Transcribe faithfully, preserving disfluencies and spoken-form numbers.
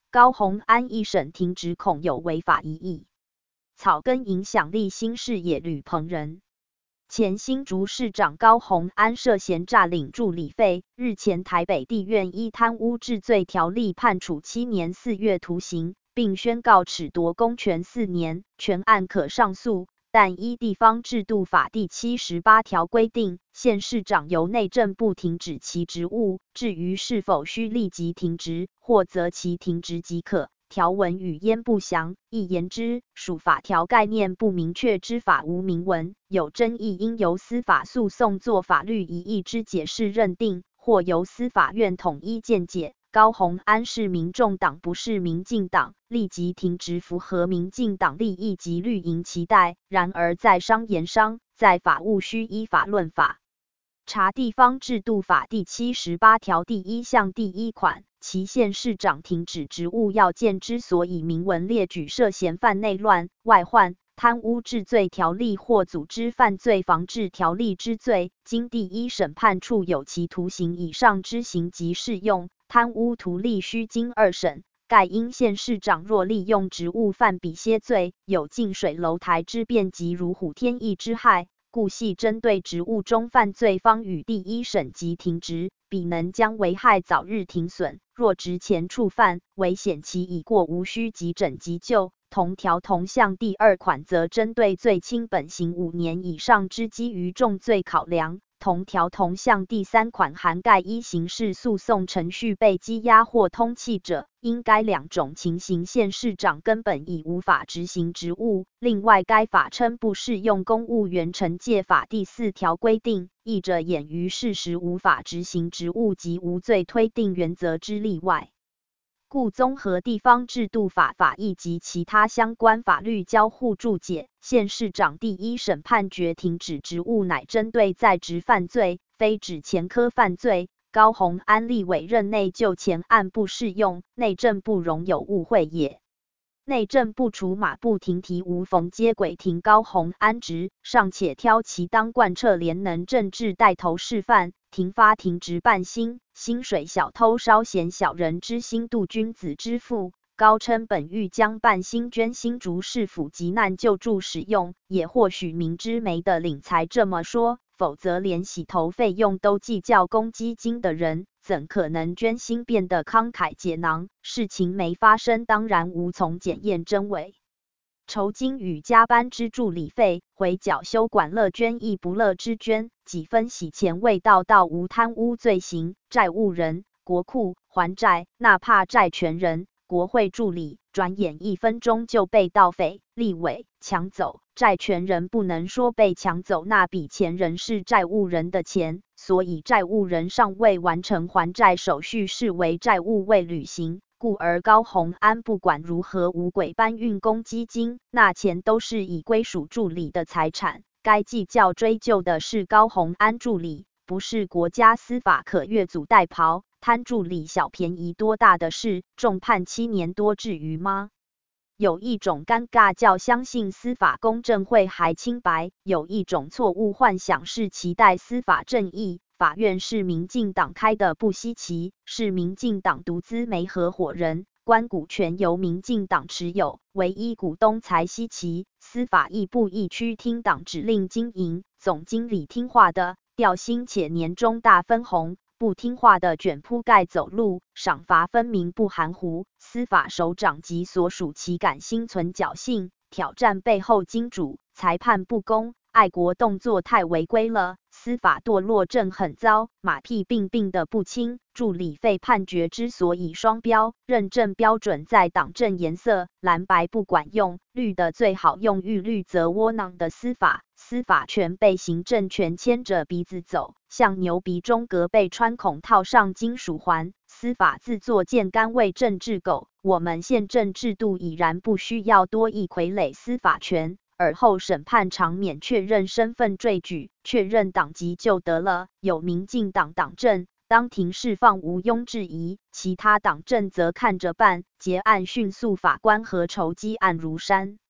高虹安一审停职恐有违法疑义。草根影响力新视野吕鹏仁。前新竹市长高虹安涉嫌诈领助理费，日前台北地院依贪污治罪条例判处七年四月徒刑，并宣告褫夺公权四年，全案可上诉。但依地方制度法第七十八条规定，县市长由内政部停止其职务，至于是否需立即停职，或择其停职即可。条文语焉不详，一言之，属法条概念不明确之法无明文，有争议应由司法诉讼作法律疑义之解释认定，或由司法院统一见解。高虹安是民众党不是民进党，立即停职符合民进党利益及绿营期待，然而在商言商，在法务需依法论法。查地方制度法第七十八条第一项第一款，其县市长停止职务要件之所以明文列举涉嫌犯内乱、外患、贪污治罪条例或组织犯罪防治条例之罪，经第一审判处有期徒刑以上之刑即适用。贪污图利须经二审。盖因县市长若利用职务犯彼些罪，有近水楼台之便及如虎添翼之害，故系针对职务中犯罪方与第一审即停职，彼能将危害早日停损。若职前触犯，危险期已过，无需急诊急救。同条同项第二款则针对最轻本刑五年以上之基于重罪考量。同条同项第三款涵盖依刑事诉讼程序被羁押或通缉者，因该两种情形县市长根本已无法执行职务。另外，该法称不适用公务员惩戒法第四条规定，译者眼于事实无法执行职务及无罪推定原则之例外。故综合地方制度法法义及其他相关法律交互注解，县市长第一审判决停止职务乃针对在职犯罪，非指前科犯罪。高虹安立委任内就前案不适用，内政部容有误会也。内政部除马不停蹄无缝接轨停高虹安职，尚且挑其当贯彻廉能政治带头示范，停发停职半薪，薪水小偷稍嫌小人之心度君子之腹。高称本欲将半薪捐新竹市府急难救助使用，也或许明知没得领才这么说，否则连洗头费用都计较公积金的人，怎可能捐心变得慷慨解囊？事情没发生，当然无从检验真伪。酬金与加班之助理费，回缴休管乐捐亦不乐之捐，几分洗钱未到到无贪污罪行，债务人、国库还债，哪怕债权人、国会助理，转眼一分钟就被盗匪、立委抢走。债权人不能说被抢走那笔钱仍是债务人的钱，所以债务人尚未完成还债手续，视为债务未履行。故而高虹安不管如何无轨搬运公积金，那钱都是已归属助理的财产，该计较追究的是高虹安助理，不是国家司法可越俎代庖。贪助理小便宜多大的事，重判七年多至于吗？有一种尴尬叫相信司法公正会还清白，有一种错误幻想是期待司法正义。法院是民进党开的不稀奇，是民进党独资没合伙人，关股权由民进党持有，唯一股东才稀奇。司法亦部一区听党指令经营，总经理听话的调薪且年终大分红，不听话的卷铺盖走路，赏罚分明不含糊。司法首长及所属岂敢心存侥幸，挑战背后金主，裁判不公，爱国动作太违规了，司法堕落症很糟，马屁病病的不轻。助理费判决之所以双标，认证标准在党政颜色，蓝白不管用，绿的最好用，遇绿则窝囊的司法。司法权被行政权牵着鼻子走，像牛鼻中隔被穿孔套上金属环。司法自作贱甘为政治狗，我们宪政制度已然不需要多一傀儡司法权，而后审判长免确认身份罪举，确认党籍就得了。有民进党党政，当庭释放毋庸置疑，其他党政则看着办，结案迅速，法官和酬积案如山。